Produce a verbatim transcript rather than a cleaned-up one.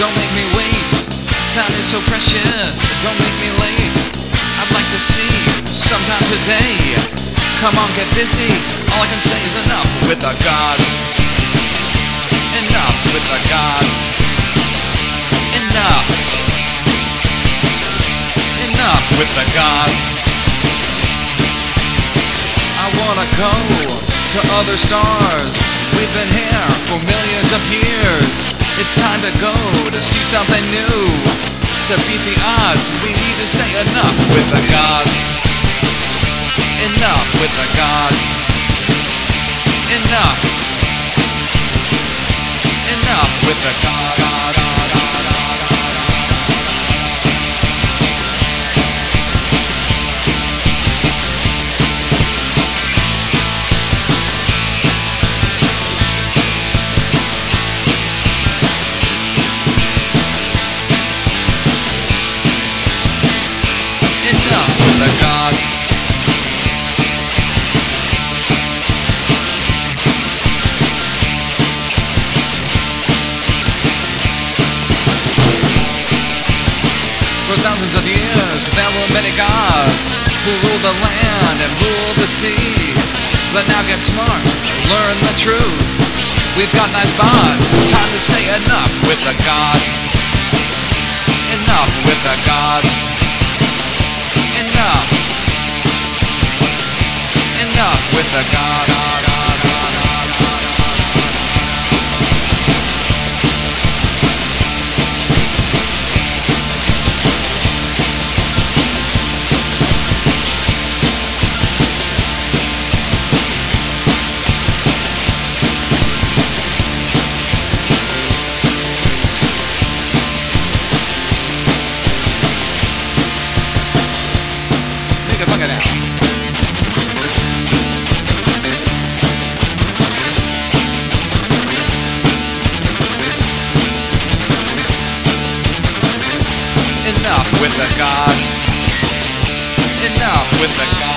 don't make me wait. Time is so precious, don't make me late. I'd like to see you sometime today. Come on, get busy. All I can say is enough with the gods. Enough with the gods. Enough. Enough with the gods. I wanna go to other stars. We've been here for millions of years. It's time to go to see something new. To beat the odds, we need to say enough with the gods. Enough with the gods. Enough. Enough with the gods. Enough with the gods. For thousands of years there were many gods who ruled the land and ruled the sea. But now get smart, learn the truth. We've got nice bonds, time to say enough with the gods. Enough with the gods. Enough. Enough with the gods. Look at that. Enough with the gods. Enough with the gods.